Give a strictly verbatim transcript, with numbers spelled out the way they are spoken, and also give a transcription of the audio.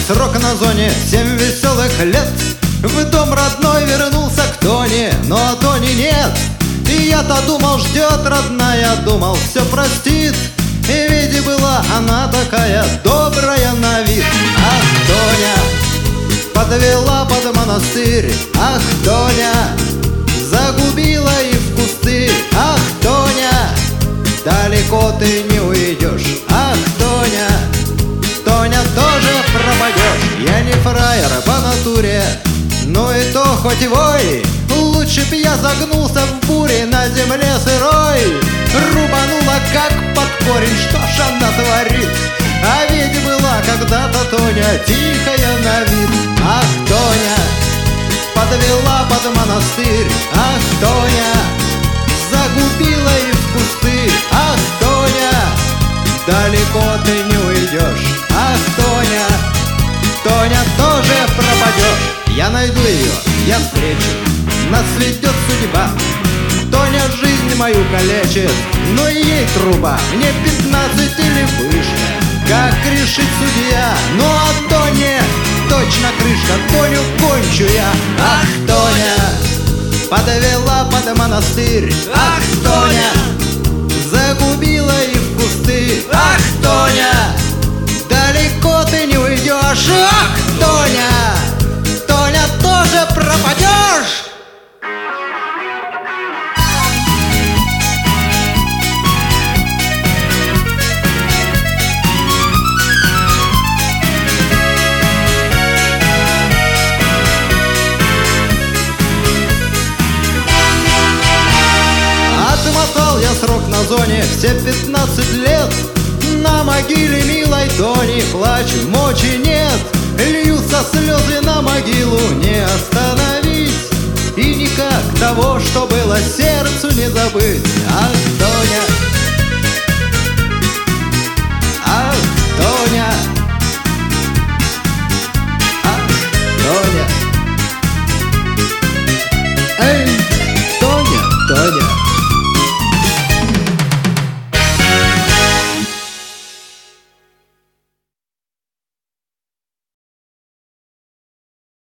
срок на зоне, семь веселых лет. В дом родной вернулся к Тоне, но Тони нет. И я-то думал, ждет родная, думал, все простит. И ведь была она такая добрая на вид. Ах, Тоня подвела под монастырь. Ах, Тоня загубила и в кусты. Ах, Тоня, далеко ты не уйдешь. Ах, Тоня, Тоня, тоже пропадешь. Я не фраер по натуре, ну и то хоть вой. Лучше б я загнулся в буре на земле сырой. Рубанула как под корень, что ж она творит? А ведь была когда-то Тоня тихая на вид. Ах, Тоня подвела под монастырь. Ах, Тоня загубила и в кусты. Ах, Тоня, далеко ты не уйдешь. Ах, Тоня, Тоня, тоже пропадешь. Я найду ее, я встречу, нас ведет судьба. Тоня жизнь мою калечит, но ей труба. Мне пятнадцать или выше, как решит судья. Ну а Тоне точно крышка, Тоню кончу я. Ах, Тоня подвела под монастырь. Ах, Тоня загубила и в кусты. Ах, Тоня, далеко ты не уйдешь. Ах, Тоня, Тоня, тоже пропадешь. Отмотал я срок на зоне все пятнадцать лет. На могиле милой Тони плач, мочи нет. Льются слезы на могилу, не остановить. И никак того, что было, сердцу не забыть. Ах,